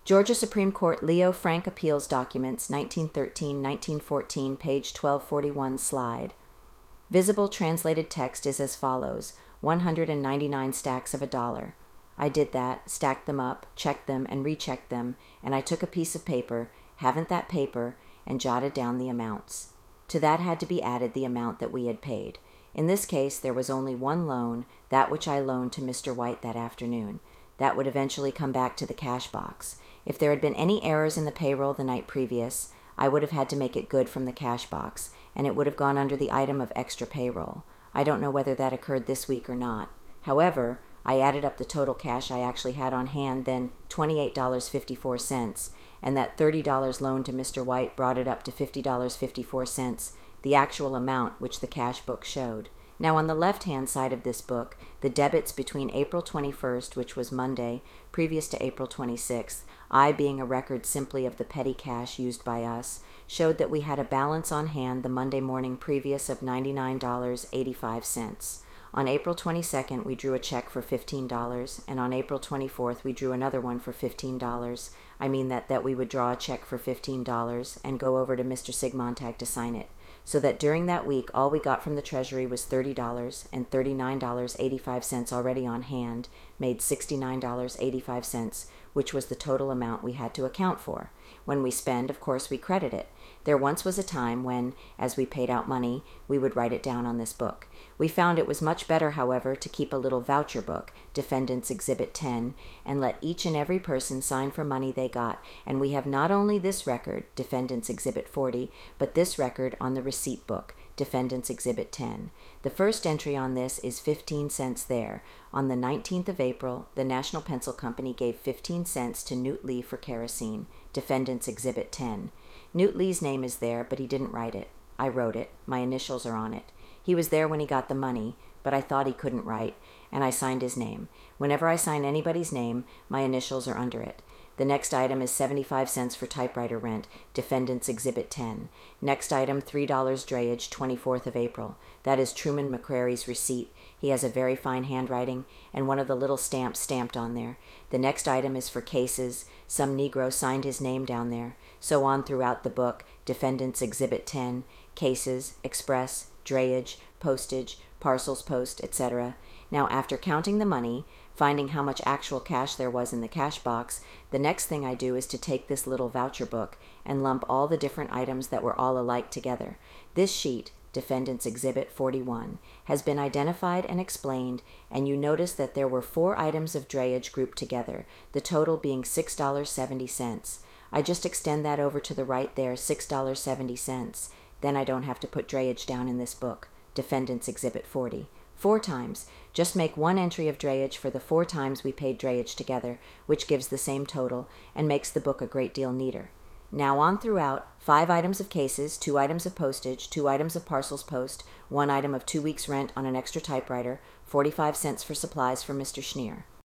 Georgia Supreme Court Leo Frank Appeals Documents, 1913-1914, page 1241, slide. Visible translated text is as follows: 199 stacks of $1. I did that, stacked them up, checked them, and rechecked them, and I took a piece of paper, haven't that paper, and jotted down the amounts. To that had to be added the amount that we had paid. In this case, there was only one loan, that which I loaned to Mr. White that afternoon. That would eventually come back to the cash box. If there had been any errors in the payroll the night previous, I would have had to make it good from the cash box, and it would have gone under the item of extra payroll. I don't know whether that occurred this week or not. However, I added up the total cash I actually had on hand, then $28.54, and that $30 loan to Mr. White brought it up to $50.54, the actual amount which the cash book showed. Now, on the left-hand side of this book, the debits between April 21st, which was Monday, previous to April 26th, I being a record simply of the petty cash used by us, showed that we had a balance on hand the Monday morning previous of $99.85. On April 22nd, we drew a check for $15, and on April 24th, we drew another one for $15. I mean that we would draw a check for $15 and go over to Mr. Sigmontag to sign it, so that during that week, all we got from the Treasury was $30, and $39.85 already on hand made $69.85, which was the total amount we had to account for. When we spend, of course, we credit it. There once was a time when, as we paid out money, we would write it down on this book. We found it was much better, however, to keep a little voucher book, Defendant's Exhibit 10, and let each and every person sign for money they got, and we have not only this record, Defendant's Exhibit 40, but this record on the receipt book, Defendant's Exhibit 10. The first entry on this is 15 cents there. On the 19th of April, the National Pencil Company gave 15 cents to Newt Lee for kerosene, Defendant's Exhibit 10. Newt Lee's name is there, but he didn't write it. I wrote it. My initials are on it. He was there when he got the money, but I thought he couldn't write, and I signed his name. Whenever I sign anybody's name, my initials are under it. The next item is 75 cents for typewriter rent, Defendant's Exhibit 10. Next item, $3 drayage, 24th of April. That is Truman McCrary's receipt. He has a very fine handwriting, and one of the little stamps stamped on there. The next item is for cases. Some Negro signed his name down there. So on throughout the book, Defendant's Exhibit 10, cases, express, drayage, postage, parcels post, etc. Now, after counting the money, finding how much actual cash there was in the cash box, the next thing I do is to take this little voucher book and lump all the different items that were all alike together. This sheet, Defendant's Exhibit 41, has been identified and explained, and you notice that there were 4 items of drayage grouped together, the total being $6.70. I just extend that over to the right there, $6.70. Then I don't have to put drayage down in this book, Defendant's Exhibit 40. 4 times. Just make one entry of drayage for the 4 times we paid drayage together, which gives the same total, and makes the book a great deal neater. Now on throughout, 5 items of cases, 2 items of postage, 2 items of parcels post, 1 item of 2 weeks' rent on an extra typewriter, 45 cents for supplies for Mr. Schneer.